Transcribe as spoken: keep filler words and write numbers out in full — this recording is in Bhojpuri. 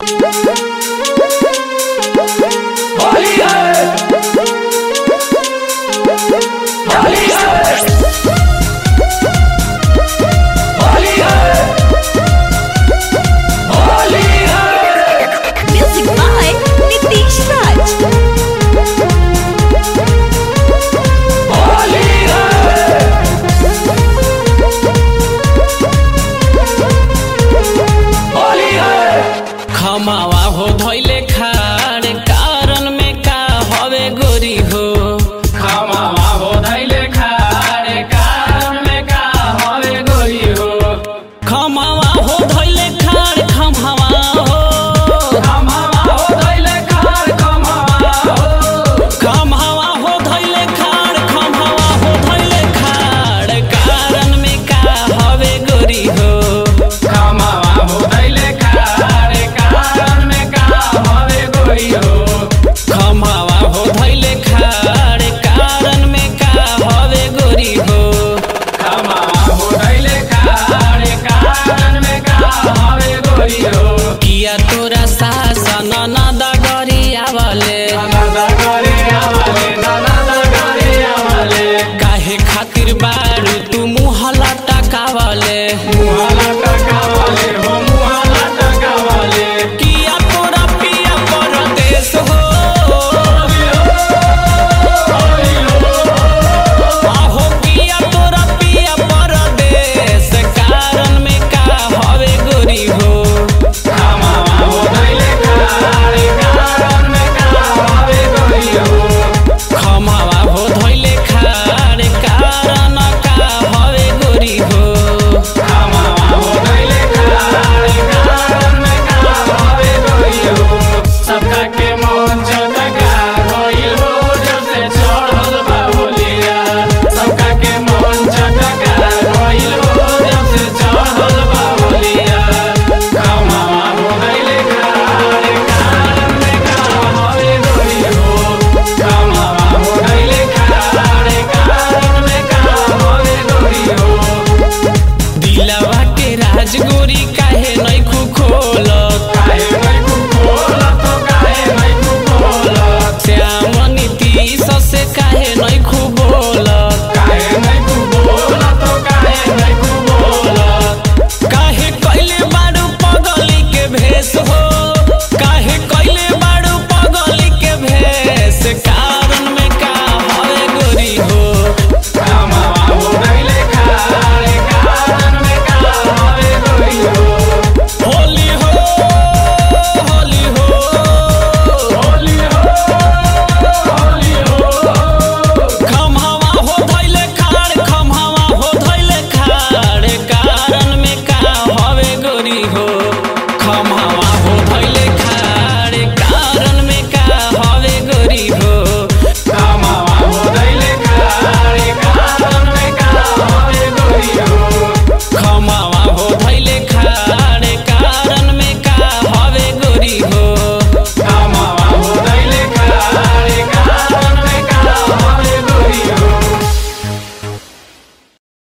खमावा हो धोइले खाड़ कारण में का हवे गोरी हो। खमावा हो धोइले खाड़ कारण में का हवे गोरी हो। खमावा हो धोइले खाड़ खमावा हो खमावा हो धोइले खाड़ खमावा हो खमावा हो धोइले खाड़ खमावा हो धोइले खाड़ कारण में का हवे गोरी हो। खमावा हो धोइले खमावा हो धइले खाड़ कारण में का हवे गोरी हो। खमावा हो धइले खाड़ कारण में का हवे गोरी हो। किया तोरा